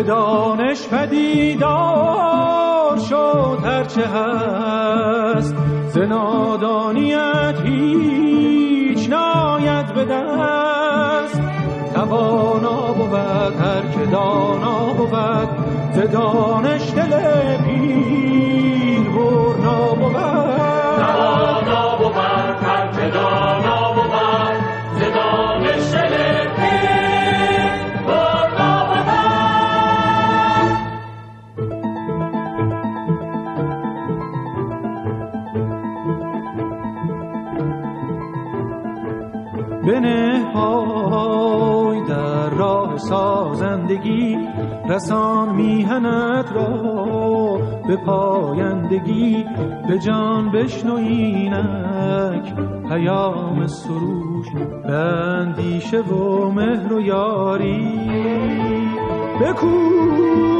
دانش پدیدار شد هرچه هست، ز نادانیت هیچ ناید به دست. توانا بود هر که دانا بود، ز دانش دل پیر برنا بود. توانا بود هر که دانا بود، ز دانش دل پیر برنا بود. بنه پای در راه سازندگی، رسان میهنت را به پایندگی. به جان بشنو اینک پیام سروش، به اندیشه و مهر و یاری. بکوش